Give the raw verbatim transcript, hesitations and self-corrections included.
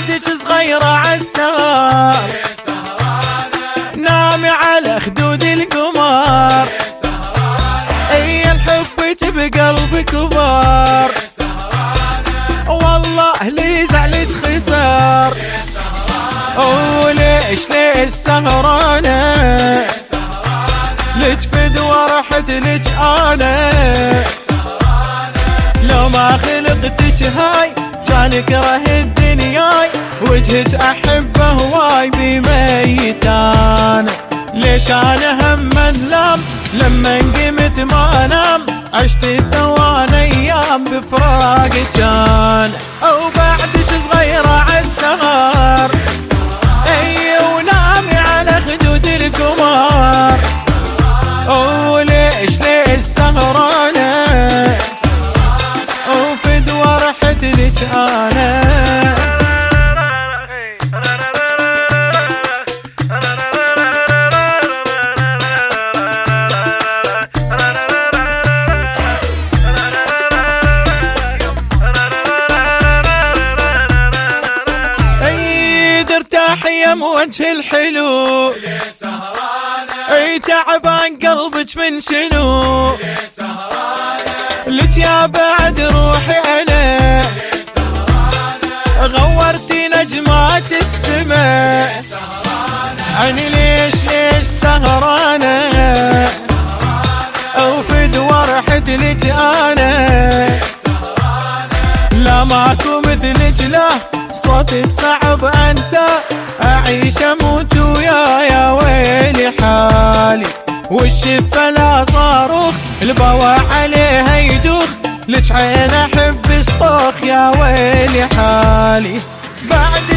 بعدك صغيرة عالسهر نامي على خدود القمر اي الحب بقلبي كبر والله لي زعلك خسر وليش ليش سهرانة لك فد ورحت لك انا لو ما خلقتك هاي كان كره الدنياي وجهك احبه هواي بميتان ليش انا هم انلام لما قمت ما انام عشت الثوان ايام بفراقك كان او بعدك صغيرة عالسهر اي ونامي على خدود القمر او ليش ليش سهرانة وفد ورحت لك انا يم وجه الحلو اي تعبان قلبك من شنو لك يا بعد روحي انا غورتي نجمات السماء عيني ليش ليش سهرانة وفد ورحت لك انا لا ماكو مثلك لا صوتك صعب انسى اعيش اموت ويا يا ويلي حالي والشفه لا صاروخ البوا عليها يدوخ لك عين احب صطوخ يا ويلي حالي بعد